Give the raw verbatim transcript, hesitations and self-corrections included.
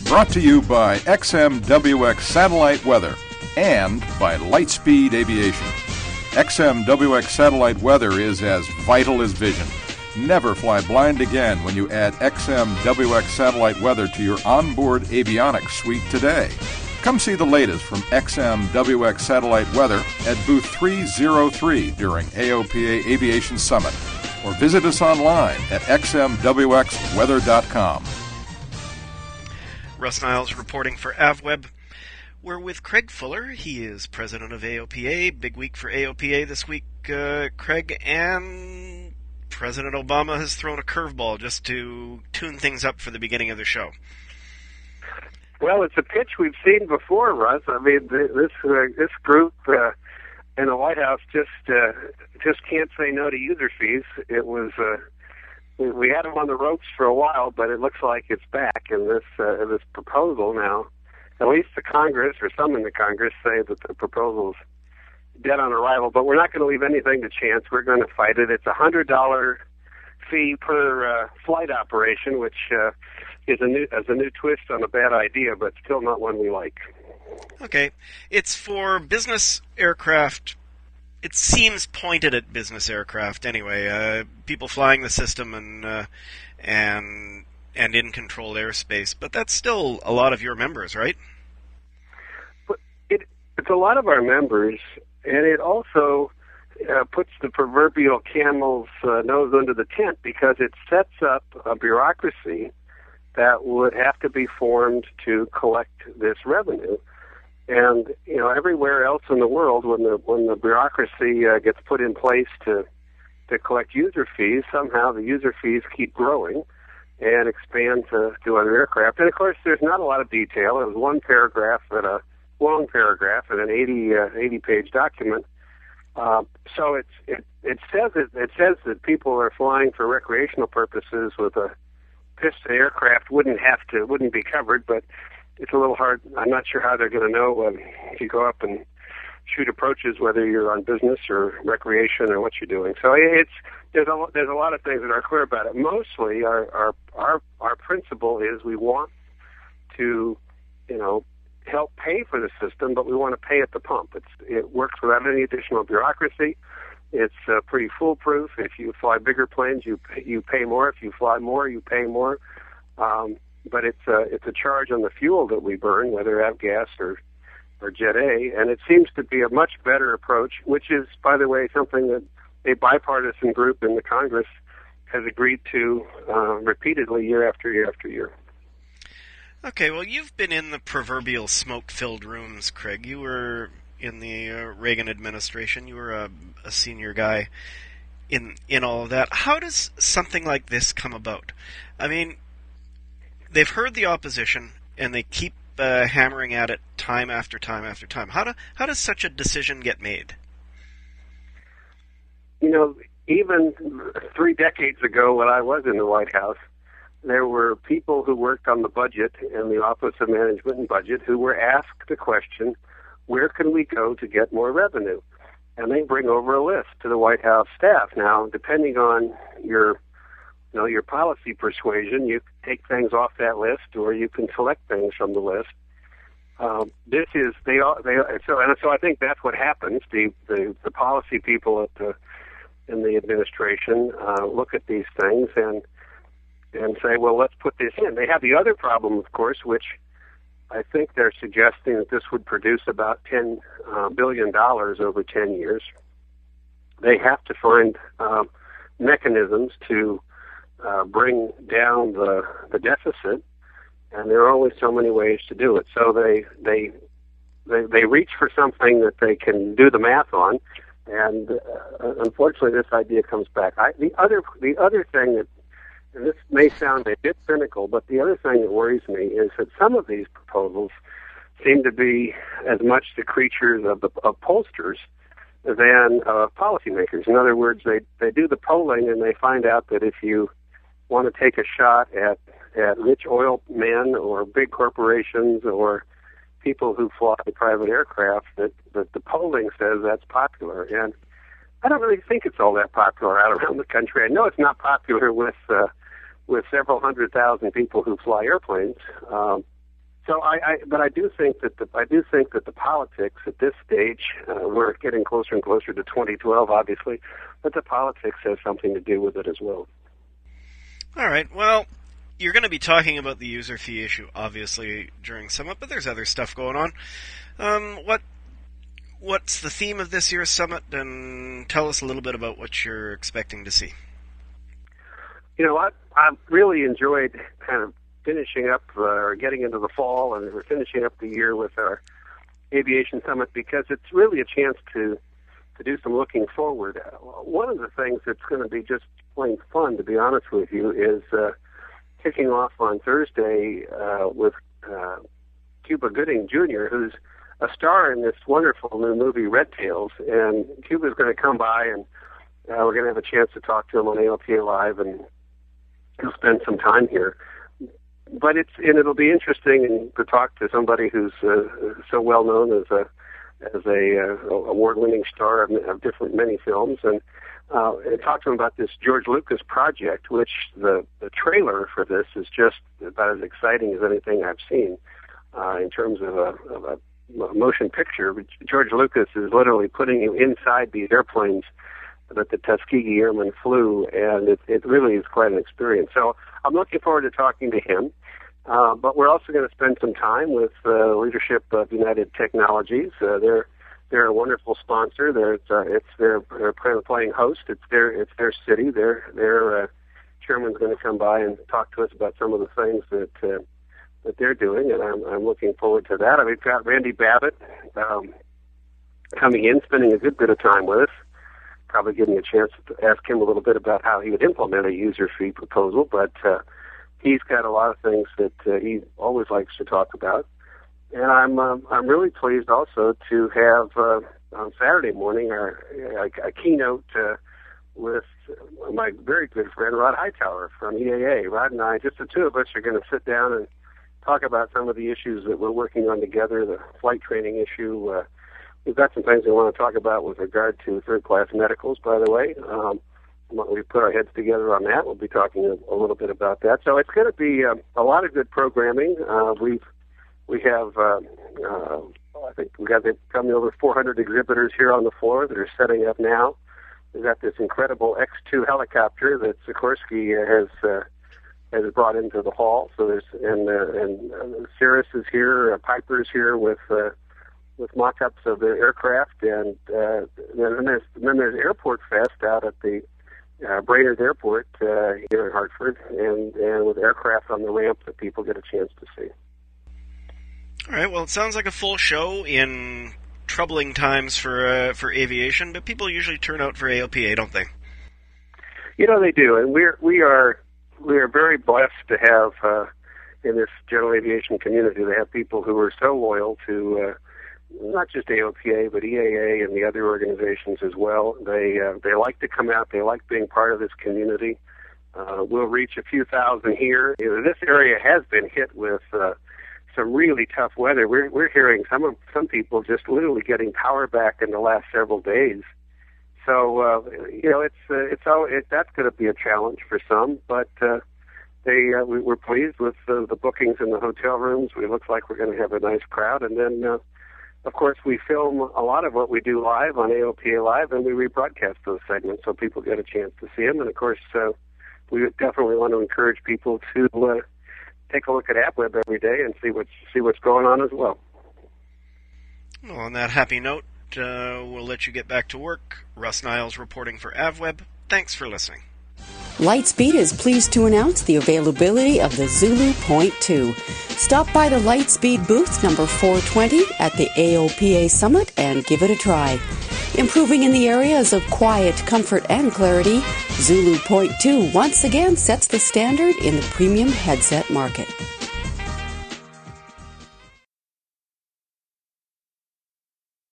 Brought to you by X M W X Satellite Weather and by Lightspeed Aviation. X M W X Satellite Weather is as vital as vision. Never fly blind again when you add X M W X Satellite Weather to your onboard avionics suite today. Come see the latest from X M W X Satellite Weather at booth three oh three during A O P A Aviation Summit, or visit us online at x m w x weather dot com. Russ Niles reporting for AvWeb. We're with Craig Fuller. He is president of A O P A. Big week for A O P A this week, uh, Craig. And President Obama has thrown a curveball just to tune things up for the beginning of the show. Well, it's a pitch we've seen before, Russ. I mean, this uh, this group uh, in the White House just uh, just can't say no to user fees. It was uh, we, we had them on the ropes for a while, but it looks like it's back in this uh, this proposal now. At least the Congress, or some in the Congress, say that the proposal's dead on arrival. But we're not going to leave anything to chance. We're going to fight it. It's a hundred dollar fee per uh, flight operation, which uh, is a new as a new twist on a bad idea, but still not one we like. Okay, it's for business aircraft. It seems pointed at business aircraft anyway. Uh, people flying the system and uh, and and in controlled airspace, but that's still a lot of your members, right? But it, it's a lot of our members, and it also uh, puts the proverbial camel's uh, nose under the tent, because it sets up a bureaucracy that would have to be formed to collect this revenue. And, you know, everywhere else in the world, when the when the bureaucracy uh, gets put in place to to collect user fees, somehow the user fees keep growing and expand to, to other aircraft. And, of course, there's not a lot of detail. It was one paragraph and a long paragraph in an eighty, uh, eighty page document. Uh, so it's, it, it, says it, it says that people are flying for recreational purposes with a piston aircraft wouldn't have to, wouldn't be covered, but it's a little hard. I'm not sure how they're going to know um, if you go up and shoot approaches, whether you're on business or recreation or what you're doing. So it's there's a there's a lot of things that are clear about it. Mostly, our our our our principle is we want to, you know, help pay for the system, but we want to pay at the pump. It's it works without any additional bureaucracy. It's uh, pretty foolproof. If you fly bigger planes, you pay, you pay more. If you fly more, you pay more. Um, but it's a it's a charge on the fuel that we burn, whether avgas or or Jet A, and it seems to be a much better approach, which is, by the way, something that a bipartisan group in the Congress has agreed to uh, repeatedly year after year after year. Okay, well, you've been in the proverbial smoke-filled rooms, Craig. You were in the uh, Reagan administration. You were a, a senior guy in in all of that. How does something like this come about? I mean, they've heard the opposition, and they keep uh, hammering at it time after time after time. How do how does such a decision get made? You know, even three decades ago, when I was in the White House, there were people who worked on the budget in the Office of Management and Budget who were asked the question, where can we go to get more revenue? And they bring over a list to the White House staff. Now, depending on your you know, your policy persuasion, you can take things off that list, or you can select things from the list. Um, this is they are they are, so and so I think that's what happens. The the, the policy people at the in the administration uh, look at these things and and say, well, let's put this in. They have the other problem, of course, which I think they're suggesting that this would produce about ten uh, billion dollars over ten years. They have to find uh, mechanisms to Uh, bring down the the deficit, and there are only so many ways to do it. So they they they, they reach for something that they can do the math on, and uh, unfortunately, this idea comes back. I, the other the other thing that, and this may sound a bit cynical, but the other thing that worries me is that some of these proposals seem to be as much the creatures of the of pollsters than of policymakers. In other words, they they do the polling and they find out that if you want to take a shot at, at rich oil men or big corporations or people who fly private aircraft, that, that the polling says that's popular. And I don't really think it's all that popular out around the country. I know it's not popular with uh, with several hundred thousand people who fly airplanes. Um, So I, I, but I do think that the I do think that the politics at this stage, uh, we're getting closer and closer to twenty twelve, obviously, but the politics has something to do with it as well. All right. Well, you're going to be talking about the user fee issue, obviously, during Summit, but there's other stuff going on. Um, what what's the theme of this year's Summit, and tell us a little bit about what you're expecting to see. You know what? I've really enjoyed kind of finishing up uh, or getting into the fall, and we're finishing up the year with our Aviation Summit because it's really a chance to to do some looking forward. Uh, one of the things that's going to be just plain fun, to be honest with you, is uh, kicking off on Thursday uh, with uh, Cuba Gooding Junior, who's a star in this wonderful new movie, Red Tails, and Cuba's going to come by, and uh, we're going to have a chance to talk to him on A L P A Live, and he'll spend some time here. But it's and it'll be interesting to talk to somebody who's uh, so well known as a as a uh, award-winning star of, of different many films, and, uh, and talk to him about this George Lucas project, which the the trailer for this is just about as exciting as anything I've seen uh, in terms of a, of a motion picture. George Lucas is literally putting you inside these airplanes that the Tuskegee Airmen flew, and it, it really is quite an experience. So I'm looking forward to talking to him. Uh, but we're also going to spend some time with uh, leadership of United Technologies. Uh, they're they're a wonderful sponsor. They're it's, uh, it's their they're playing host. It's their it's their city. Their their uh, chairman's going to come by and talk to us about some of the things that uh, that they're doing, and I'm I'm looking forward to that. I mean, we've got Randy Babbitt um, coming in, spending a good bit of time with us. Probably getting a chance to ask him a little bit about how he would implement a user fee proposal, but uh, he's got a lot of things that uh, he always likes to talk about. And I'm um, I'm really pleased also to have uh, on Saturday morning our a, a keynote uh, with my very good friend Rod Hightower from E A A. Rod and I, just the two of us, are going to sit down and talk about some of the issues that we're working on together. The flight training issue. Uh, We've got some things we want to talk about with regard to third-class medicals, by the way. Um, we put our heads together on that. We'll be talking a, a little bit about that. So it's going to be uh, a lot of good programming. Uh, we've we have uh, uh, I think we got coming over four hundred exhibitors here on the floor that are setting up now. We've got this incredible X two helicopter that Sikorsky has uh, has brought into the hall. So there's and uh, and uh, Cirrus is here, uh, Piper's here with. Uh, with mock-ups of the aircraft, and uh, then there's then there's Airport Fest out at the uh, Brainerd Airport uh, here in Hartford, and, and with aircraft on the ramp that people get a chance to see. All right. Well, it sounds like a full show in troubling times for uh, for aviation, but people usually turn out for A L P A, don't they? You know they do, and we're we are we are very blessed to have uh, in this general aviation community to have people who are so loyal to. Uh, Not just A O P A, but E A A and the other organizations as well. They uh, they like to come out. They like being part of this community. Uh, we'll reach a few thousand here. You know, this area has been hit with uh, some really tough weather. We're we're hearing some of some people just literally getting power back in the last several days. So uh, you know, it's uh, it's all it, that's going to be a challenge for some, but. Uh, They, uh, we, we're pleased with uh, the bookings in the hotel rooms. It looks like we're going to have a nice crowd, and then. Uh, Of course, we film a lot of what we do live on A O P A Live, and we rebroadcast those segments so people get a chance to see them. And, of course, uh, we definitely want to encourage people to uh, take a look at AvWeb every day and see what's, see what's going on as well. Well, on that happy note, uh, we'll let you get back to work. Russ Niles reporting for AvWeb. Thanks for listening. Lightspeed is pleased to announce the availability of the Zulu Point two. Stop by the Lightspeed booth number four twenty at the A O P A Summit and give it a try. Improving in the areas of quiet, comfort, and clarity, Zulu Point two once again sets the standard in the premium headset market.